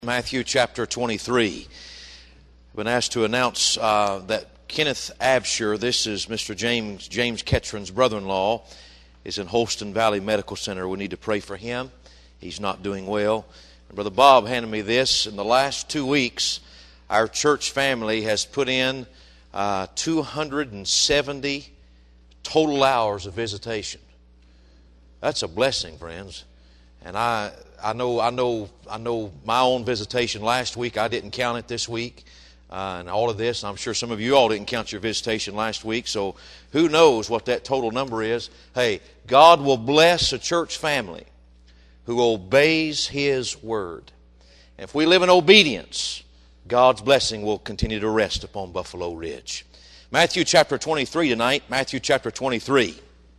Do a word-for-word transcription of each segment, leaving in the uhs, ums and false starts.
Matthew chapter twenty-three. I've been asked to announce uh, that Kenneth Absher, this is Mister James James Ketron's brother-in-law, is in Holston Valley Medical Center. We need to pray for him. He's not doing well. And Brother Bob handed me this. In the last two weeks, our church family has put in uh, two hundred seventy total hours of visitation. That's a blessing, friends. And I, I know, I know, I know my own visitation last week. I didn't count it this week, uh, and all of this. I'm sure some of you all didn't count your visitation last week. So who knows what that total number is? Hey, God will bless a church family who obeys His word. And if we live in obedience, God's blessing will continue to rest upon Buffalo Ridge. Matthew chapter twenty-three tonight. Matthew chapter twenty-three.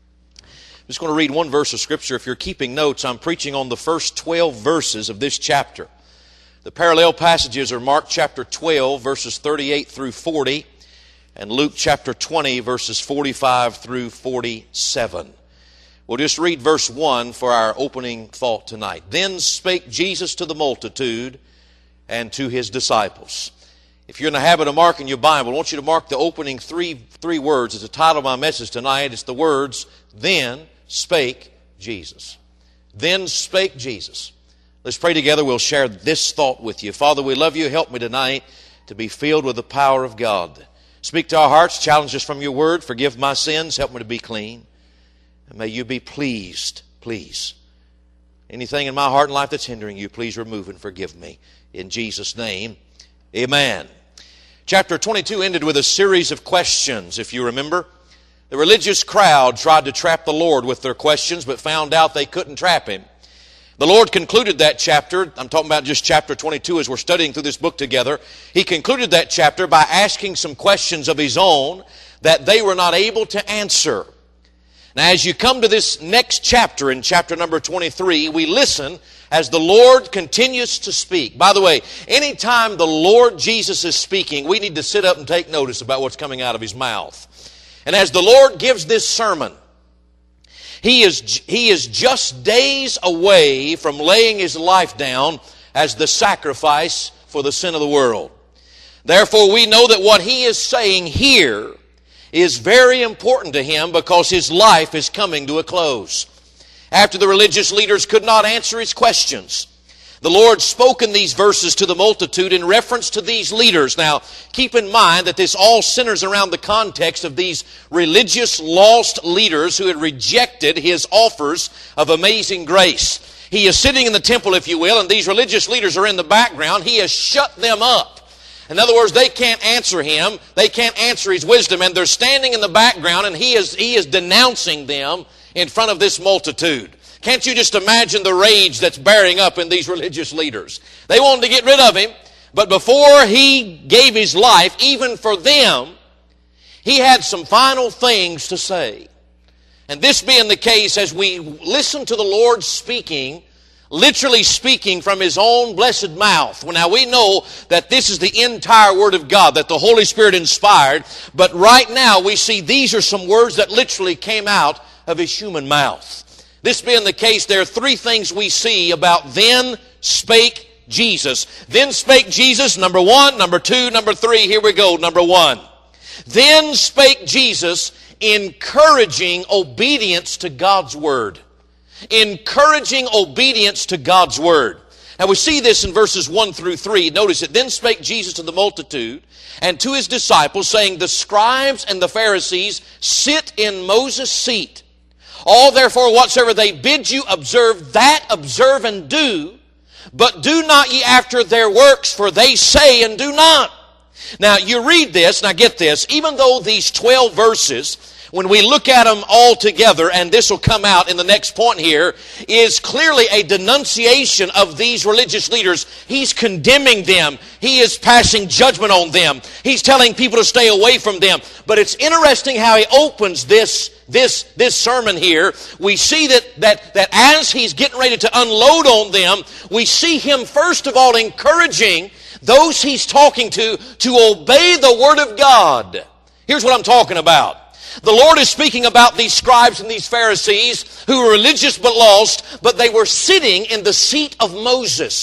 I'm just going to read one verse of Scripture. If you're keeping notes, I'm preaching on the first twelve verses of this chapter. The parallel passages are Mark chapter twelve, verses thirty-eight through forty, and Luke chapter twenty, verses forty-five through forty-seven. We'll just read verse one for our opening thought tonight. Then spake Jesus to the multitude and to His disciples. If you're in the habit of marking your Bible, I want you to mark the opening three, three words. It's the title of my message tonight. It's the words, Then spake Jesus. Then spake Jesus. Let's pray together. We'll share this thought with you. Father, we love you. Help me tonight to be filled with the power of God. Speak to our hearts. Challenge us from your word. Forgive my sins. Help me to be clean. And may you be pleased, please. Anything in my heart and life that's hindering you, please remove and forgive me. In Jesus' name, amen. Chapter twenty-two ended with a series of questions, if you remember. The religious crowd tried to trap the Lord with their questions, but found out they couldn't trap Him. The Lord concluded that chapter. I'm talking about just chapter twenty-two as we're studying through this book together. He concluded that chapter by asking some questions of His own that they were not able to answer. Now, as you come to this next chapter, in chapter number twenty-three, we listen as the Lord continues to speak. By the way, anytime the Lord Jesus is speaking, we need to sit up and take notice about what's coming out of His mouth. And as the Lord gives this sermon, He is, he is just days away from laying His life down as the sacrifice for the sin of the world. Therefore, we know that what He is saying here is very important to Him because His life is coming to a close. After the religious leaders could not answer His questions, the Lord spoke in these verses to the multitude in reference to these leaders. Now, keep in mind that this all centers around the context of these religious lost leaders who had rejected His offers of amazing grace. He is sitting in the temple, if you will, and these religious leaders are in the background. He has shut them up. In other words, they can't answer Him. They can't answer His wisdom, and they're standing in the background, and He is, he is denouncing them in front of this multitude. Can't you just imagine the rage that's bearing up in these religious leaders? They wanted to get rid of Him, but before He gave His life, even for them, He had some final things to say. And this being the case, as we listen to the Lord speaking, literally speaking from His own blessed mouth. Well, now we know that this is the entire Word of God, that the Holy Spirit inspired, but right now we see these are some words that literally came out of His human mouth. This being the case, there are three things we see about then spake Jesus. Then spake Jesus, number one, number two, number three. Here we go, number one. Then spake Jesus, encouraging obedience to God's Word. Encouraging obedience to God's Word. Now we see this in verses one through three. Notice it. Then spake Jesus to the multitude and to His disciples, saying, The scribes and the Pharisees sit in Moses' seat. All therefore whatsoever they bid you observe, that observe and do, but do not ye after their works, for they say and do not. Now you read this, now get this, even though these twelve verses, when we look at them all together, and this will come out in the next point here, is clearly a denunciation of these religious leaders. He's condemning them. He is passing judgment on them. He's telling people to stay away from them. But it's interesting how he opens this, this, this sermon here. We see that, that, that as he's getting ready to unload on them, we see him first of all encouraging those he's talking to to obey the Word of God. Here's what I'm talking about. The Lord is speaking about these scribes and these Pharisees who were religious but lost, but they were sitting in the seat of Moses.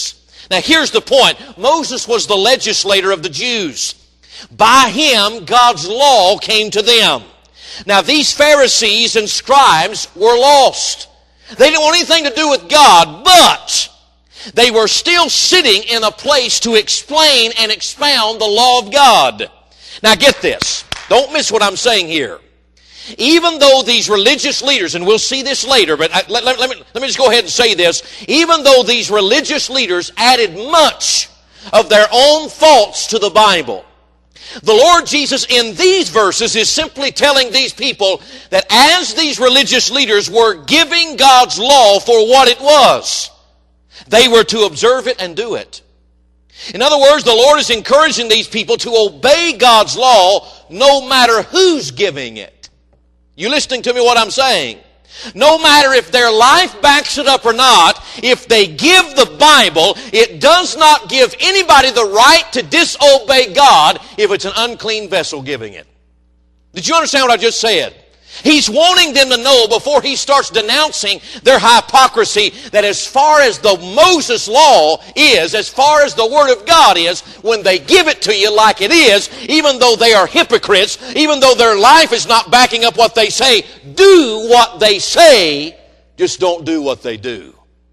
Now here's the point. Moses was the legislator of the Jews. By him, God's law came to them. Now these Pharisees and scribes were lost. They didn't want anything to do with God, but they were still sitting in a place to explain and expound the law of God. Now get this. Don't miss what I'm saying here. Even though these religious leaders, and we'll see this later, but I, let, let, let, me, let me just go ahead and say this. Even though these religious leaders added much of their own thoughts to the Bible, the Lord Jesus in these verses is simply telling these people that as these religious leaders were giving God's law for what it was, they were to observe it and do it. In other words, the Lord is encouraging these people to obey God's law no matter who's giving it. You listening to me what I'm saying? No matter if their life backs it up or not, if they give the Bible, it does not give anybody the right to disobey God if it's an unclean vessel giving it. Did you understand what I just said? He's wanting them to know before he starts denouncing their hypocrisy that as far as the Moses law is, as far as the Word of God is, when they give it to you like it is, even though they are hypocrites, even though their life is not backing up what they say, do what they say, just don't do what they do.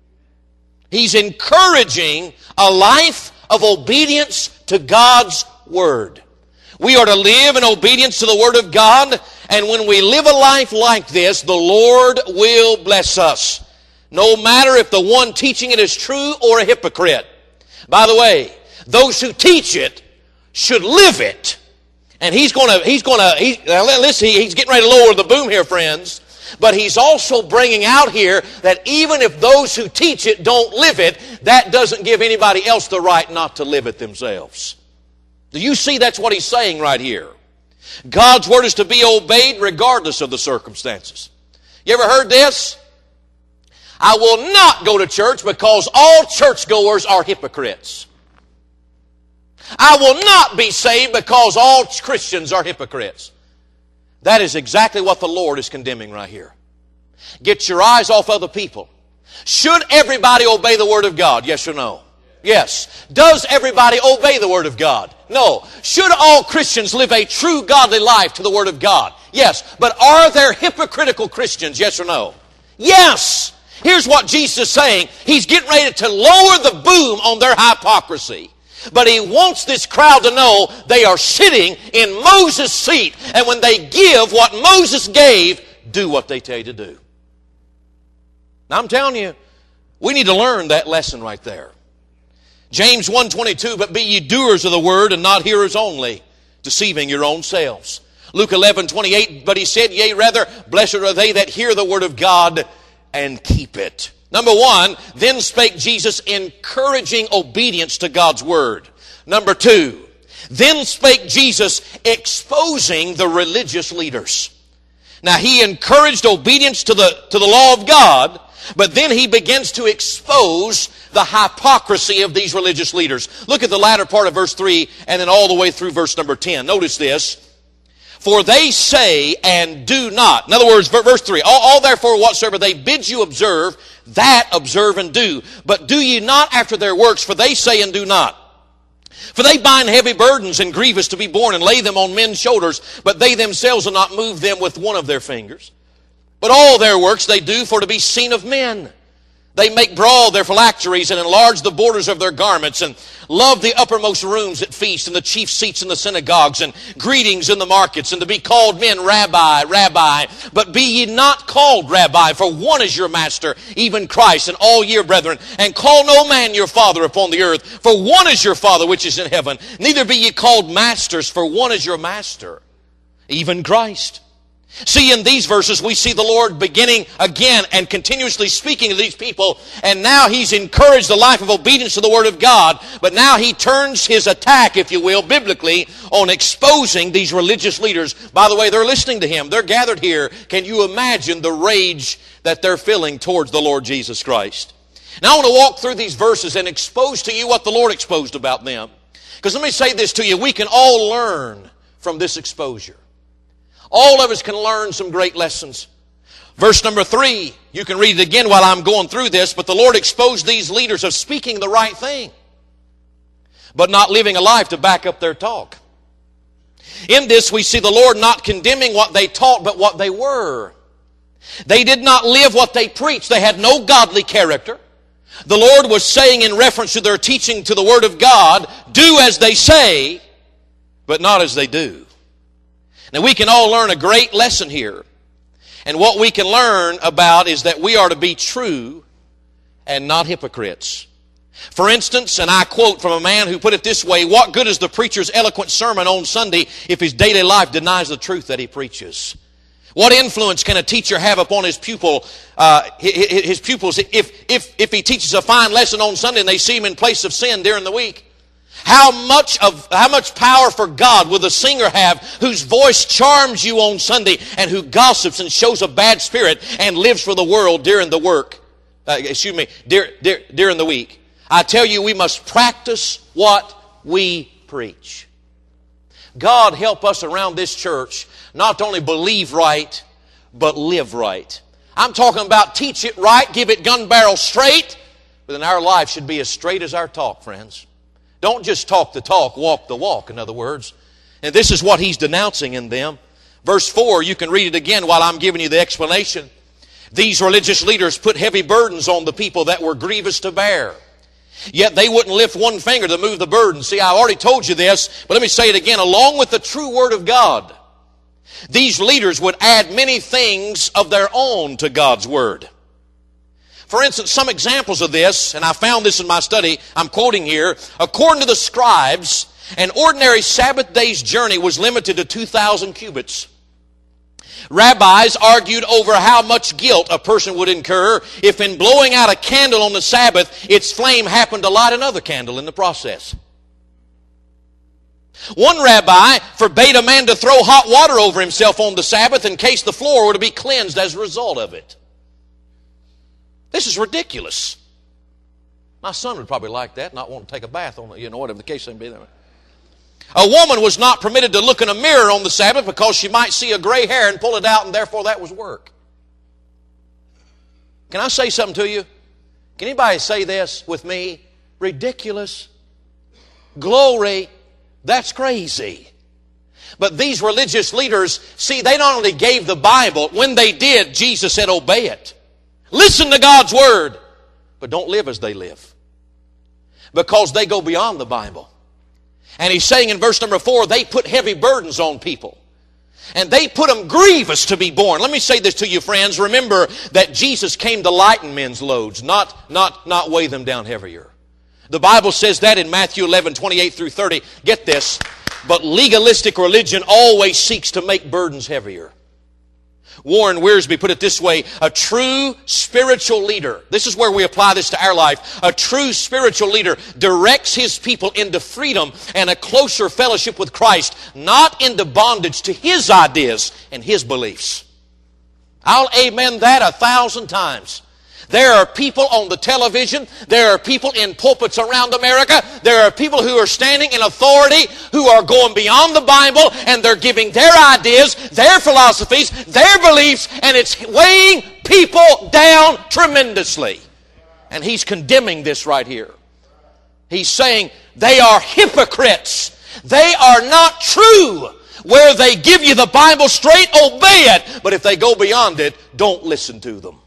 He's encouraging a life of obedience to God's Word. We are to live in obedience to the Word of God, and when we live a life like this, the Lord will bless us. No matter if the one teaching it is true or a hypocrite. By the way, those who teach it should live it. And he's going to, he's going to, he, listen, he's getting ready to lower the boom here, friends. But he's also bringing out here that even if those who teach it don't live it, that doesn't give anybody else the right not to live it themselves. Do you see that's what he's saying right here? God's Word is to be obeyed regardless of the circumstances. You ever heard this? I will not go to church because all churchgoers are hypocrites. I will not be saved because all Christians are hypocrites. That is exactly what the Lord is condemning right here. Get your eyes off other people. Should everybody obey the Word of God? Yes or no? Yes. Does everybody obey the Word of God? No. Should all Christians live a true godly life to the Word of God? Yes. But are there hypocritical Christians? Yes or no? Yes. Here's what Jesus is saying. He's getting ready to lower the boom on their hypocrisy. But He wants this crowd to know they are sitting in Moses' seat. And when they give what Moses gave, do what they tell you to do. Now I'm telling you, we need to learn that lesson right there. James one twenty-two, but be ye doers of the word and not hearers only, deceiving your own selves. Luke eleven twenty-eight, but he said, yea, rather, blessed are they that hear the word of God and keep it. Number one, then spake Jesus encouraging obedience to God's word. Number two, then spake Jesus exposing the religious leaders. Now he encouraged obedience to the, to the law of God, but then he begins to expose the hypocrisy of these religious leaders. Look at the latter part of verse three and then all the way through verse number ten. Notice this. For they say and do not. In other words, verse three. All, all therefore whatsoever they bid you observe, that observe and do. But do ye not after their works, for they say and do not. For they bind heavy burdens and grievous to be borne and lay them on men's shoulders, but they themselves will not move them with one of their fingers. But all their works they do for to be seen of men. They make broad their phylacteries and enlarge the borders of their garments and love the uppermost rooms at feasts and the chief seats in the synagogues and greetings in the markets and to be called men Rabbi, Rabbi. But be ye not called Rabbi, for one is your master, even Christ, and all ye are brethren. And call no man your father upon the earth, for one is your Father which is in heaven. Neither be ye called masters, for one is your master, even Christ. See, in these verses, we see the Lord beginning again and continuously speaking to these people. And now He's encouraged the life of obedience to the Word of God. But now He turns His attack, if you will, biblically, on exposing these religious leaders. By the way, they're listening to Him. They're gathered here. Can you imagine the rage that they're feeling towards the Lord Jesus Christ? Now I want to walk through these verses and expose to you what the Lord exposed about them. Because let me say this to you. We can all learn from this exposure. All of us can learn some great lessons. Verse number three, you can read it again while I'm going through this, but the Lord exposed these leaders of speaking the right thing. but not living a life to back up their talk. In this, we see the Lord not condemning what they taught, but what they were. They did not live what they preached. They had no godly character. The Lord was saying in reference to their teaching to the Word of God, do as they say, but not as they do. Now we can all learn a great lesson here. And what we can learn about is that we are to be true and not hypocrites. For instance, and I quote from a man who put it this way, what good is the preacher's eloquent sermon on Sunday if his daily life denies the truth that he preaches? What influence can a teacher have upon his pupil, uh, his pupils if, if, if he teaches a fine lesson on Sunday and they see him in place of sin during the week? How much of how much power for God will the singer have whose voice charms you on Sunday and who gossips and shows a bad spirit and lives for the world during the work, uh, excuse me, during, during the week? I tell you, we must practice what we preach. God help us around this church not only believe right, but live right. I'm talking about teach it right, give it gun barrel straight, but then our life should be as straight as our talk, friends. Don't just talk the talk, walk the walk, in other words. And this is what he's denouncing in them. Verse four, you can read it again while I'm giving you the explanation. These religious leaders put heavy burdens on the people that were grievous to bear. Yet they wouldn't lift one finger to move the burden. See, I already told you this, but let me say it again. Along with the true Word of God, these leaders would add many things of their own to God's Word. For instance, some examples of this, and I found this in my study, I'm quoting here, according to the scribes, an ordinary Sabbath day's journey was limited to two thousand cubits. Rabbis argued over how much guilt a person would incur if in blowing out a candle on the Sabbath, its flame happened to light another candle in the process. One rabbi forbade a man to throw hot water over himself on the Sabbath in case the floor were to be cleansed as a result of it. This is ridiculous. My son would probably like that, not want to take a bath on it, you know, whatever the case may be. A woman was not permitted to look in a mirror on the Sabbath because she might see a gray hair and pull it out, and therefore that was work. Can I say something to you? Can anybody say this with me? Ridiculous. Glory. That's crazy. But these religious leaders, see, they not only gave the Bible, when they did, Jesus said, obey it. Listen to God's Word, but don't live as they live. Because they go beyond the Bible. And he's saying in verse number four, they put heavy burdens on people. And they put them grievous to be borne. Let me say this to you, friends. Remember that Jesus came to lighten men's loads, not, not, not weigh them down heavier. The Bible says that in Matthew eleven, twenty-eight through thirty. Get this. But legalistic religion always seeks to make burdens heavier. Warren Wiersbe put it this way, a true spiritual leader, this is where we apply this to our life, a true spiritual leader directs his people into freedom and a closer fellowship with Christ, not into bondage to his ideas and his beliefs. I'll amen that a thousand times. There are people on the television, there are people in pulpits around America, there are people who are standing in authority, who are going beyond the Bible, and they're giving their ideas, their philosophies, their beliefs, and it's weighing people down tremendously. And he's condemning this right here. He's saying they are hypocrites. They are not true. Where they give you the Bible straight, obey it. But if they go beyond it, don't listen to them.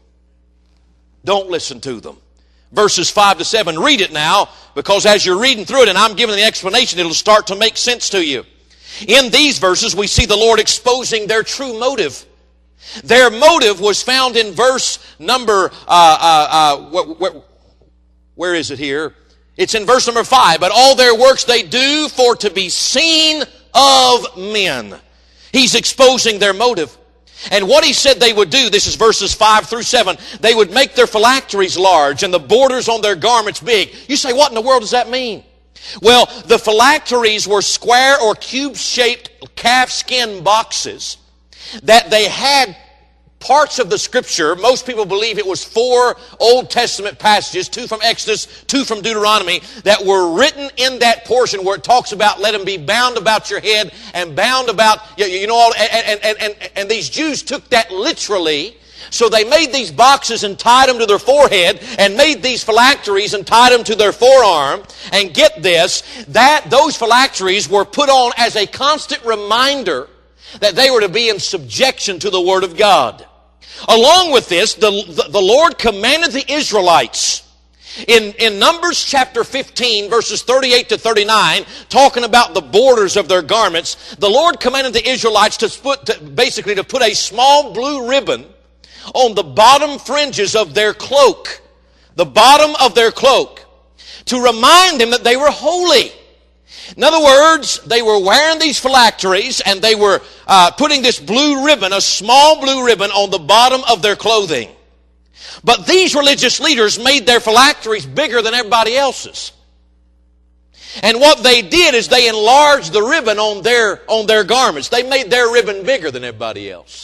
Don't listen to them. Verses five to seven, read it now, because as you're reading through it and I'm giving the explanation, it'll start to make sense to you. In these verses, we see the Lord exposing their true motive. Their motive was found in verse number, uh, uh, uh, wh- wh- where is it here? It's in verse number five. But all their works they do for to be seen of men. He's exposing their motive. And what he said they would do, this is verses five through seven, they would make their phylacteries large and the borders on their garments big. You say, what in the world does that mean? Well, the phylacteries were square or cube-shaped calfskin boxes that they had parts of the Scripture. Most people believe it was four Old Testament passages, two from Exodus, two from Deuteronomy, that were written in that portion where it talks about let them be bound about your head and bound about, you know, all, and, and, and, and these Jews took that literally So they made these boxes and tied them to their forehead, and made these phylacteries and tied them to their forearm. And get this, that those phylacteries were put on as a constant reminder that they were to be in subjection to the Word of God. Along with this, the, the, the Lord commanded the Israelites in, in Numbers chapter fifteen, verses thirty-eight to thirty-nine, talking about the borders of their garments. The Lord commanded the Israelites to put, to, basically to put a small blue ribbon on the bottom fringes of their cloak, the bottom of their cloak, to remind them that they were holy. In other words, they were wearing these phylacteries, and they were uh, putting this blue ribbon, a small blue ribbon, on the bottom of their clothing. But these religious leaders made their phylacteries bigger than everybody else's. And what they did is they enlarged the ribbon on their, on their garments. They made their ribbon bigger than everybody else.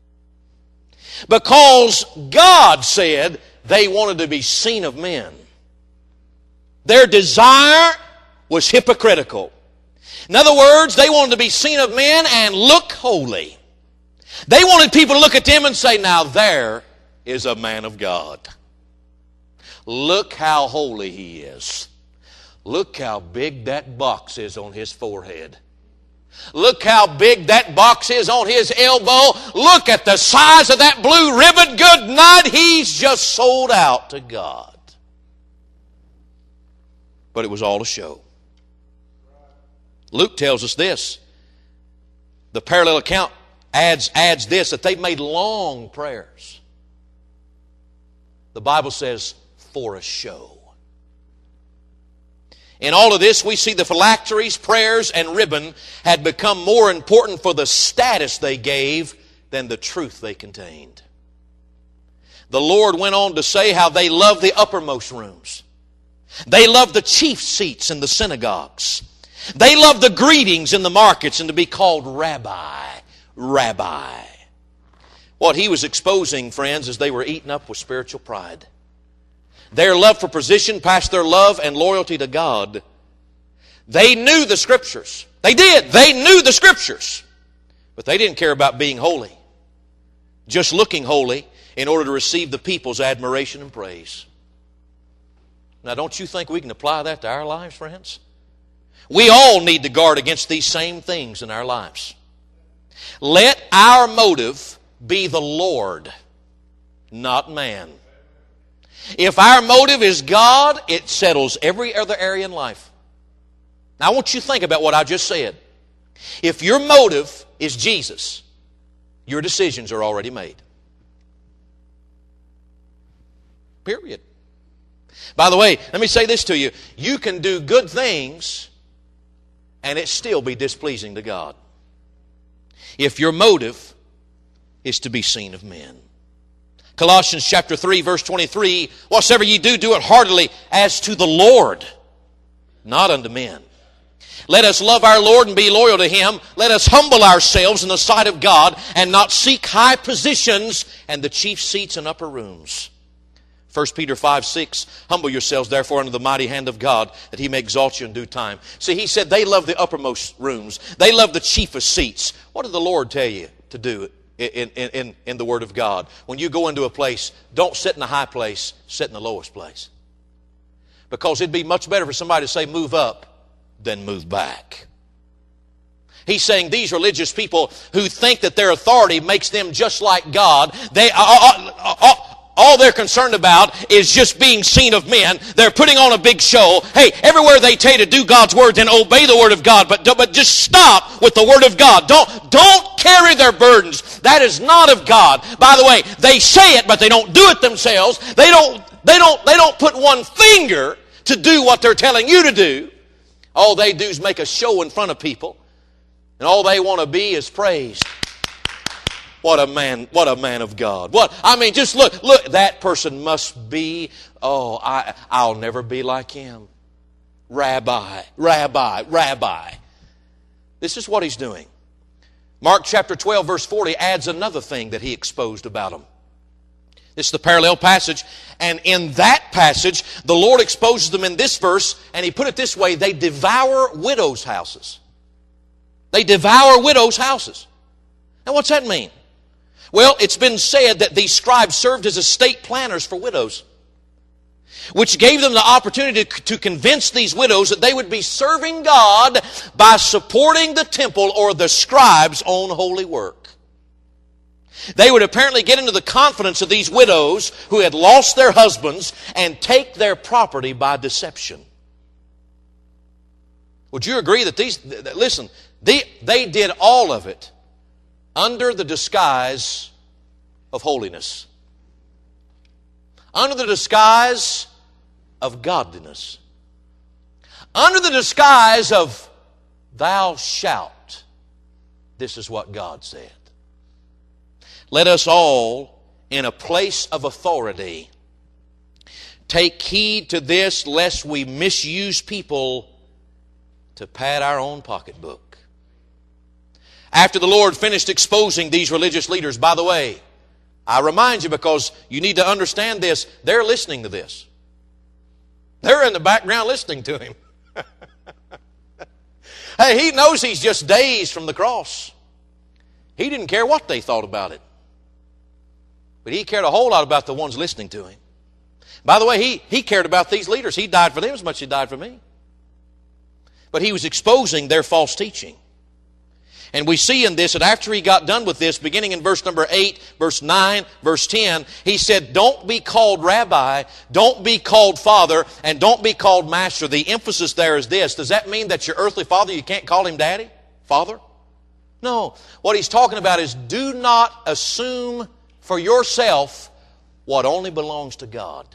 Because God said they wanted to be seen of men. Their desire was hypocritical. In other words, they wanted to be seen of men and look holy. They wanted people to look at them and say, now there is a man of God. Look how holy he is. Look how big that box is on his forehead. Look how big that box is on his elbow. Look at the size of that blue ribbon. Good night, he's just sold out to God. But it was all a show. Luke tells us this. The parallel account adds, adds this, that they made long prayers. The Bible says, for a show. In all of this, we see the phylacteries, prayers, and ribbon had become more important for the status they gave than the truth they contained. The Lord went on to say how they loved the uppermost rooms. They loved the chief seats in the synagogues. They loved the greetings in the markets and to be called Rabbi, Rabbi. What he was exposing, friends, is they were eaten up with spiritual pride. Their love for position passed their love and loyalty to God. They knew the Scriptures. They did. They knew the Scriptures. But they didn't care about being holy. Just looking holy in order to receive the people's admiration and praise. Now, don't you think we can apply that to our lives, friends? We all need to guard against these same things in our lives. Let our motive be the Lord, not man. If our motive is God, it settles every other area in life. Now, I want you to think about what I just said. If your motive is Jesus, your decisions are already made. Period. By the way, let me say this to you. You can do good things and it still be displeasing to God. If your motive is to be seen of men. Colossians chapter three, verse twenty-three, whatsoever ye do, do it heartily as to the Lord, not unto men. Let us love our Lord and be loyal to Him. Let us humble ourselves in the sight of God and not seek high positions and the chief seats in upper rooms. First Peter five, six, humble yourselves therefore under the mighty hand of God, that He may exalt you in due time. See, he said they love the uppermost rooms. They love the chiefest seats. What did the Lord tell you to do in, in, in, in the Word of God? When you go into a place, don't sit in the high place, sit in the lowest place. Because it'd be much better for somebody to say move up than move back. He's saying these religious people who think that their authority makes them just like God, they are... Uh, uh, all they're concerned about is just being seen of men. They're putting on a big show. Hey, everywhere they tell you to do God's Word, then obey the Word of God. But, but just stop with the Word of God. Don't, don't carry their burdens. That is not of God. By the way, they say it, but they don't do it themselves. They don't, they don't, they don't put one finger to do what they're telling you to do. All they do is make a show in front of people. And all they want to be is praised. What a man, what a man of God. What, I mean, just look, look, that person must be, oh, I, I'll never be like him. Rabbi, rabbi, rabbi. This is what he's doing. Mark chapter twelve, verse forty adds another thing that he exposed about them. This is the parallel passage. And in that passage, the Lord exposes them in this verse, and He put it this way, they devour widows' houses. They devour widows' houses. Now, what's that mean? Well, it's been said that these scribes served as estate planners for widows, which gave them the opportunity to convince these widows that they would be serving God by supporting the temple or the scribes' own holy work. They would apparently get into the confidence of these widows who had lost their husbands and take their property by deception. Would you agree that these, listen, they, they did all of it under the disguise of holiness, under the disguise of godliness, under the disguise of thou shalt. This is what God said. Let us all, in a place of authority, take heed to this, lest we misuse people to pad our own pocketbook. After the Lord finished exposing these religious leaders, by the way, I remind you, because you need to understand this, they're listening to this. They're in the background listening to him. Hey, he knows he's just days from the cross. He didn't care what they thought about it. But he cared a whole lot about the ones listening to him. By the way, he, he cared about these leaders. He died for them as much as he died for me. But he was exposing their false teaching. And we see in this that after he got done with this, beginning in verse number eight, verse nine, verse ten, he said, don't be called rabbi, don't be called father, and don't be called master. The emphasis there is this. Does that mean that your earthly father, you can't call him daddy, father? No. What he's talking about is do not assume for yourself what only belongs to God.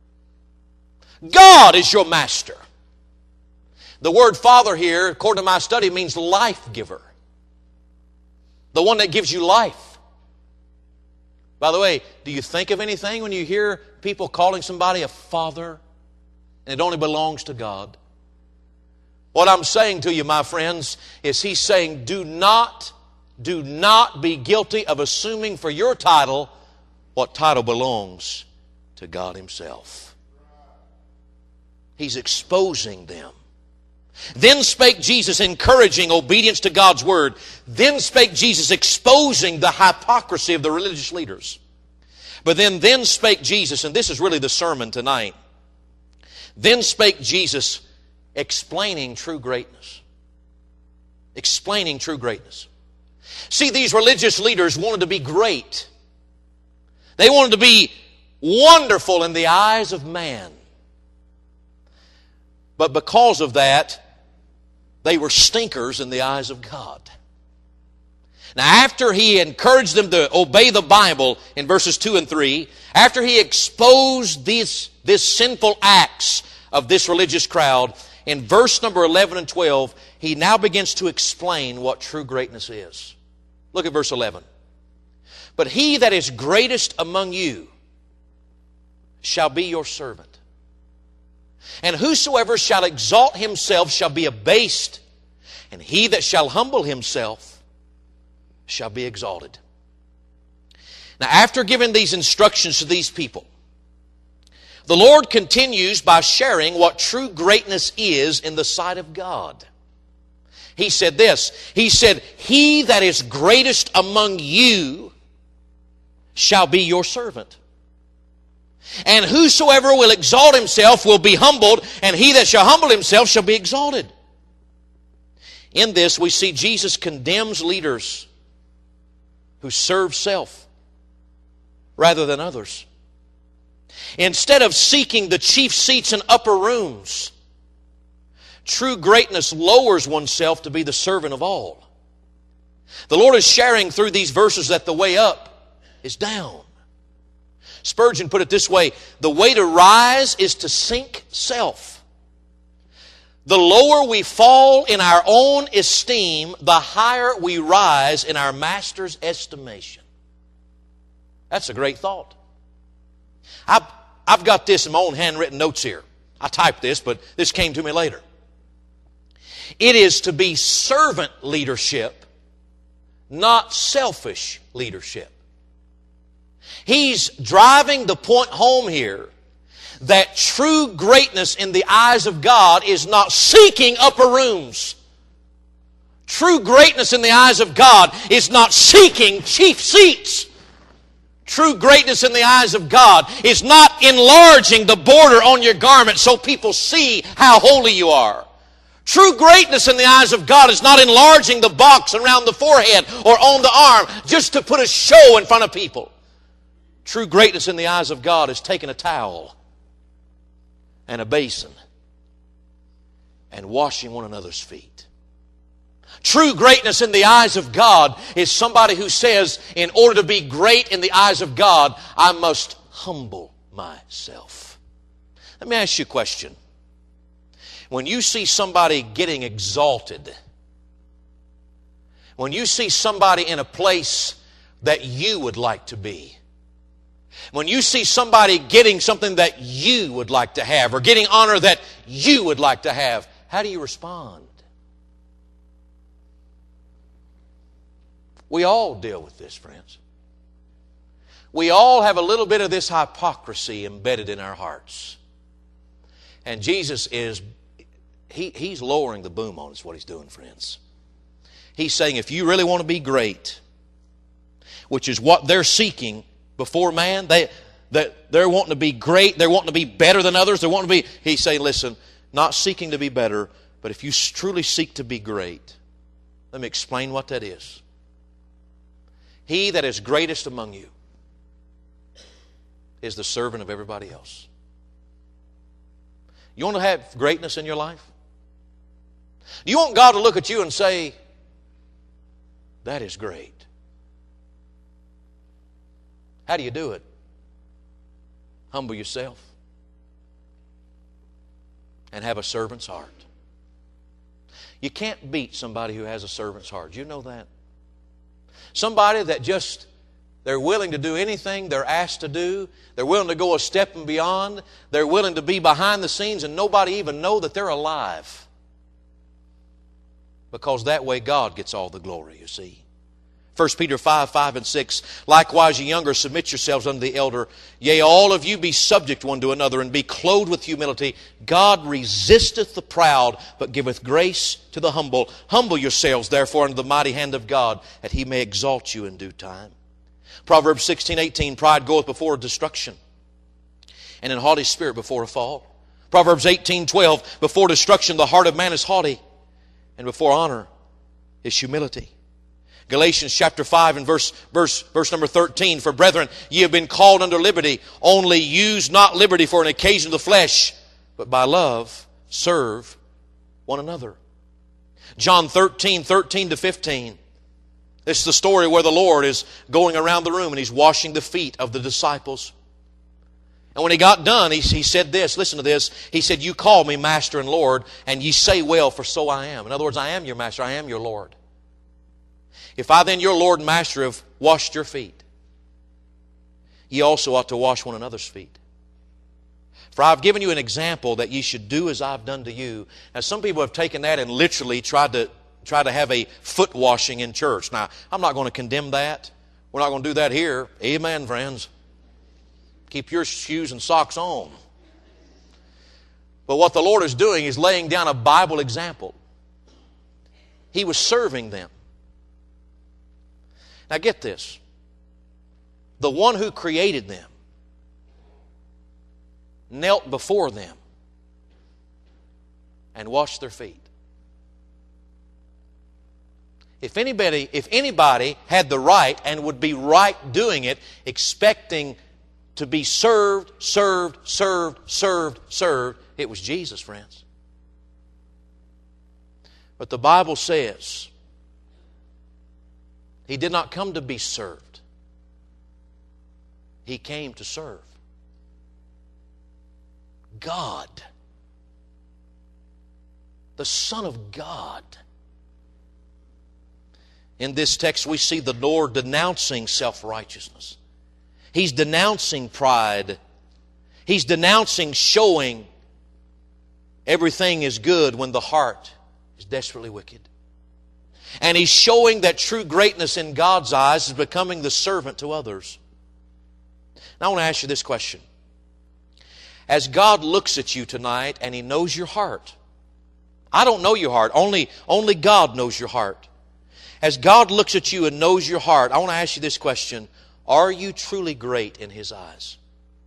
God is your master. The word father here, according to my study, means life giver. The one that gives you life. By the way, do you think of anything when you hear people calling somebody a father and it only belongs to God? What I'm saying to you, my friends, is he's saying do not, do not be guilty of assuming for your title what title belongs to God himself. He's exposing them. Then spake Jesus, encouraging obedience to God's word. Then spake Jesus, exposing the hypocrisy of the religious leaders. But then, then spake Jesus, and this is really the sermon tonight. Then spake Jesus, explaining true greatness. Explaining true greatness. See, these religious leaders wanted to be great. They wanted to be wonderful in the eyes of man. But because of that, they were stinkers in the eyes of God. Now, after he encouraged them to obey the Bible in verses two and three, after he exposed these, these sinful acts of this religious crowd, in verse number eleven and twelve, he now begins to explain what true greatness is. Look at verse eleven. But he that is greatest among you shall be your servant. And whosoever shall exalt himself shall be abased, and he that shall humble himself shall be exalted. Now, after giving these instructions to these people, the Lord continues by sharing what true greatness is in the sight of God. He said this, he said, he that is greatest among you shall be your servant. And whosoever will exalt himself will be humbled, and he that shall humble himself shall be exalted. In this, we see Jesus condemns leaders who serve self rather than others. Instead of seeking the chief seats in upper rooms, true greatness lowers oneself to be the servant of all. The Lord is sharing through these verses that the way up is down. Spurgeon put it this way, the way to rise is to sink self. The lower we fall in our own esteem, the higher we rise in our Master's estimation. That's a great thought. I've, I've got this in my own handwritten notes here. I typed this, but this came to me later. It is to be servant leadership, not selfish leadership. He's driving the point home here that true greatness in the eyes of God is not seeking upper rooms. True greatness in the eyes of God is not seeking chief seats True greatness in the eyes of God is not enlarging the border on your garment so people see how holy you are. True greatness in the eyes of God is not enlarging the box around the forehead or on the arm just to put a show in front of people. True greatness in the eyes of God is taking a towel and a basin and washing one another's feet. True greatness in the eyes of God is somebody who says, in order to be great in the eyes of God, I must humble myself. Let me ask you a question. When you see somebody getting exalted, when you see somebody in a place that you would like to be, when you see somebody getting something that you would like to have or getting honor that you would like to have, how do you respond? We all deal with this, friends. We all have a little bit of this hypocrisy embedded in our hearts. And Jesus is, he, He's lowering the boom on us, what He's doing, friends. He's saying, if you really want to be great, which is what they're seeking before man, they, that they're wanting to be great, they're wanting to be better than others, they're wanting to be, He's saying, listen, not seeking to be better, but if you truly seek to be great, let me explain what that is. He that is greatest among you is the servant of everybody else. You want to have greatness in your life? Do you want God to look at you and say, that is great? How do you do it? Humble yourself and have a servant's heart. You can't beat somebody who has a servant's heart. Do you know that? Somebody that just, they're willing to do anything they're asked to do. They're willing to go a step and beyond. They're willing to be behind the scenes and nobody even know that they're alive. Because that way God gets all the glory, you see. First Peter five, five and six, likewise ye younger, submit yourselves unto the elder. Yea, all of you be subject one to another, and be clothed with humility. God resisteth the proud, but giveth grace to the humble. Humble yourselves, therefore, under the mighty hand of God, that He may exalt you in due time. Proverbs sixteen, eighteen, pride goeth before destruction, and an haughty spirit before a fall. Proverbs eighteen, twelve, before destruction the heart of man is haughty, and before honor is humility. Galatians chapter five and verse, verse, verse number thirteen, for brethren, ye have been called under liberty, only use not liberty for an occasion of the flesh, but by love serve one another. John thirteen, thirteen to fifteen. This is the story where the Lord is going around the room and He's washing the feet of the disciples. And when He got done, He, he said this, listen to this. He said, you call me Master and Lord, and ye say well, for so I am. In other words, I am your Master, I am your Lord. If I then, your Lord and Master, have washed your feet, ye also ought to wash one another's feet. For I've given you an example that ye should do as I've done to you. Now, some people have taken that and literally tried to try to have a foot washing in church. Now, I'm not going to condemn that. We're not going to do that here. Amen, friends. Keep your shoes and socks on. But what the Lord is doing is laying down a Bible example. He was serving them. Now get this. The one who created them knelt before them and washed their feet. If anybody, if anybody had the right and would be right doing it, expecting to be served, served, served, served, served, it was Jesus, friends. But the Bible says He did not come to be served. He came to serve. God, the Son of God. In this text we see the Lord denouncing self-righteousness. He's denouncing pride. He's denouncing showing everything is good when the heart is desperately wicked. And He's showing that true greatness in God's eyes is becoming the servant to others. Now I want to ask you this question. As God looks at you tonight and He knows your heart. I don't know your heart. Only, only God knows your heart. As God looks at you and knows your heart, I want to ask you this question. Are you truly great in His eyes?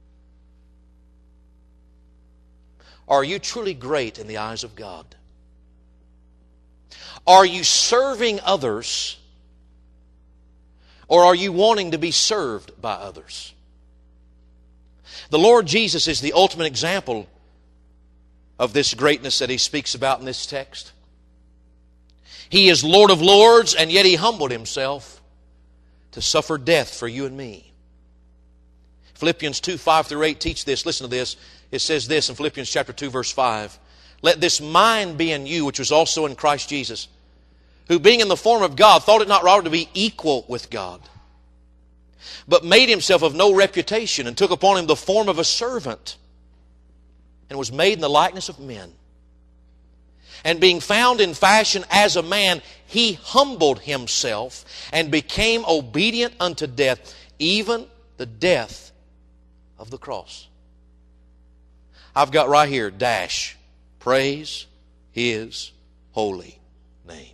Are you truly great in the eyes of God? Are you serving others, or are you wanting to be served by others? The Lord Jesus is the ultimate example of this greatness that He speaks about in this text. He is Lord of lords, and yet He humbled Himself to suffer death for you and me. Philippians two, five through eight teach this. Listen to this. It says this in Philippians chapter two, verse five. Let this mind be in you, which was also in Christ Jesus, who being in the form of God, thought it not robbery to be equal with God, but made Himself of no reputation, and took upon Him the form of a servant, and was made in the likeness of men. And being found in fashion as a man, He humbled Himself, and became obedient unto death, even the death of the cross. I've got right here, dash, praise His holy name.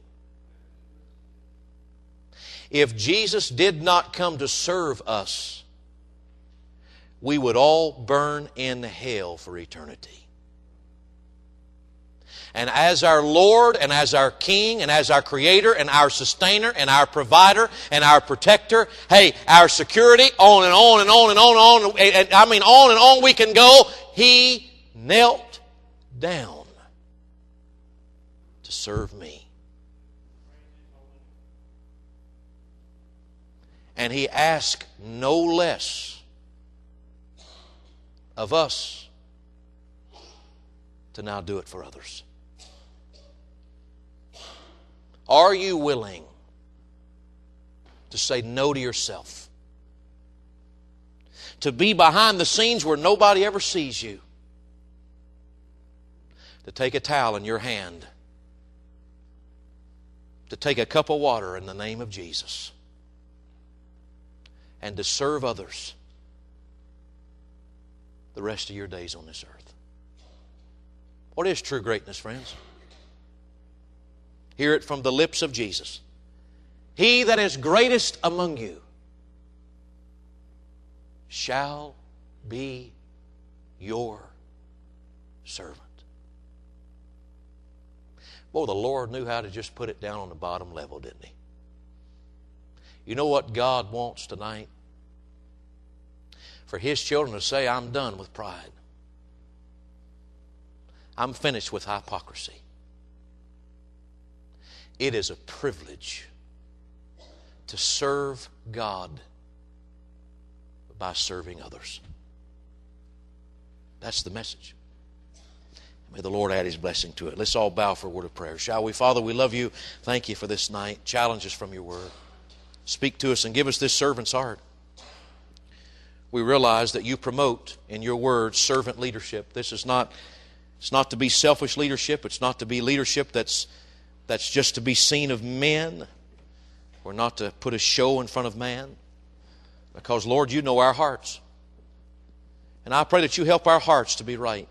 If Jesus did not come to serve us, we would all burn in hell for eternity. And as our Lord and as our King and as our Creator and our Sustainer and our Provider and our Protector, hey, our security, on and on and on and on and on, and I mean on and on we can go, He knelt down to serve me. And He asked no less of us to now do it for others. Are you willing to say no to yourself? To be behind the scenes where nobody ever sees you? To take a towel in your hand? To take a cup of water in the name of Jesus? And to serve others the rest of your days on this earth? What is true greatness, friends? Hear it from the lips of Jesus. He that is greatest among you shall be your servant. Boy, the Lord knew how to just put it down on the bottom level, didn't He? You know what God wants tonight? For His children to say, I'm done with pride. I'm finished with hypocrisy. It is a privilege to serve God by serving others. That's the message. May the Lord add His blessing to it. Let's all bow for a word of prayer, shall we? Father, we love You. Thank You for this night. Challenge us from Your word. Speak to us and give us this servant's heart. We realize that You promote in Your word servant leadership. This is not, it's not to be selfish leadership. It's not to be leadership that's That's just to be seen of men. We're not to put a show in front of man. Because, Lord, You know our hearts. And I pray that You help our hearts to be right.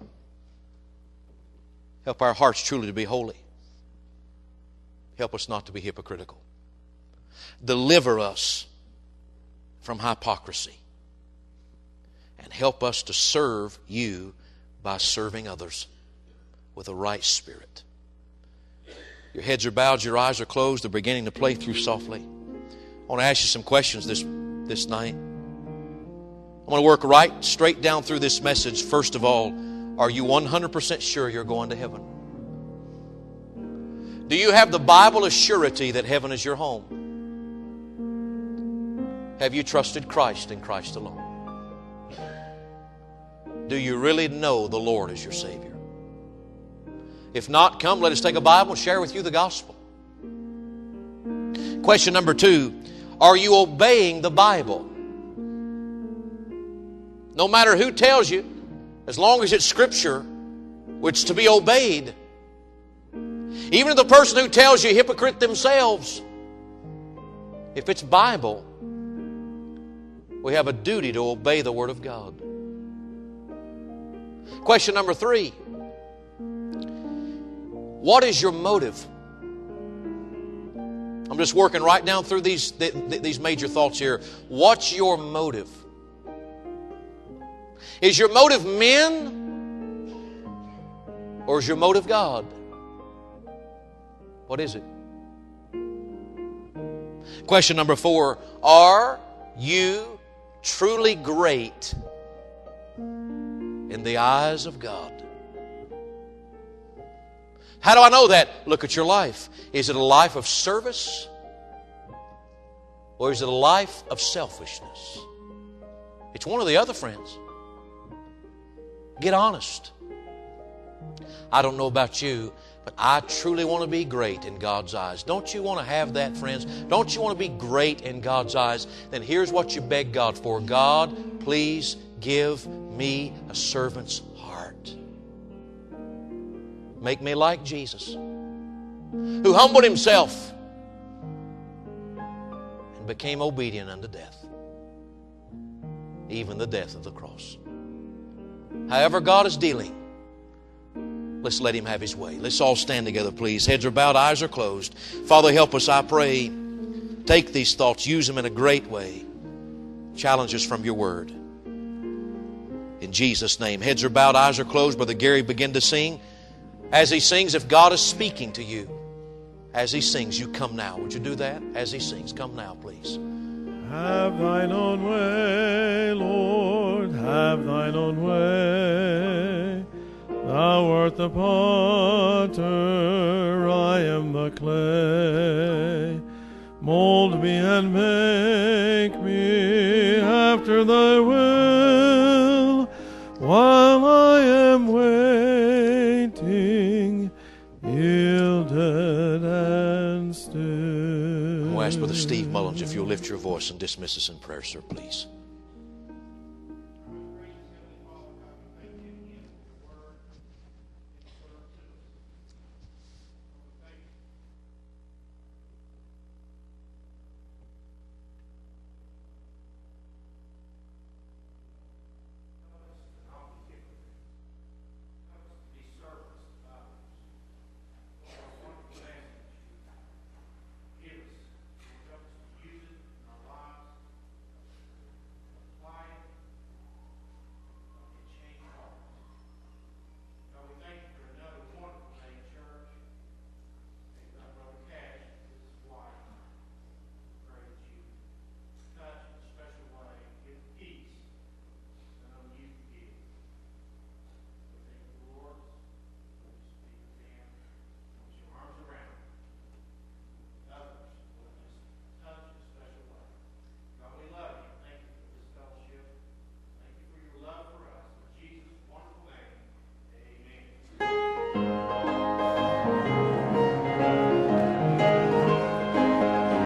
Help our hearts truly to be holy. Help us not to be hypocritical. Deliver us from hypocrisy. And help us to serve You by serving others with a right spirit. Your heads are bowed, your eyes are closed, they're beginning to play through softly. I want to ask you some questions this, this night. I want to work right straight down through this message. First of all, are you one hundred percent sure you're going to heaven? Do you have the Bible as surety that heaven is your home? Have you trusted Christ and Christ alone? Do you really know the Lord as your Savior? If not, come, let us take a Bible and share with you the gospel. Question number two, are you obeying the Bible? No matter who tells you, as long as it's Scripture, which is to be obeyed. Even if the person who tells you hypocrite themselves, if it's Bible, we have a duty to obey the Word of God. Question number three, what is your motive? I'm just working right down through these, th- th- these major thoughts here. What's your motive? Is your motive men? Or is your motive God? What is it? Question number four. Are you truly great in the eyes of God? How do I know that? Look at your life. Is it a life of service? Or is it a life of selfishness? It's one or the other, friends. Get honest. I don't know about you, but I truly want to be great in God's eyes. Don't you want to have that, friends? Don't you want to be great in God's eyes? Then here's what you beg God for. God, please give me a servant's heart. Make me like Jesus, who humbled Himself and became obedient unto death, even the death of the cross. However God is dealing, let's let Him have His way. Let's all stand together, please. Heads are bowed, eyes are closed. Father, help us, I pray. Take these thoughts, use them in a great way. Challenge us from your word. In Jesus' name. Heads are bowed, eyes are closed. Brother Gary, begin to sing. As he sings, if God is speaking to you, as he sings, you come now. Would you do that? As he sings, come now, please. Have thine own way, Lord, have thine own way. Thou art the potter, I am the clay. Mold me and make me after thy will, while I am waiting, yielded and still. I'll ask Brother Steve Mullins if you'll lift your voice and dismiss us in prayer, sir, please.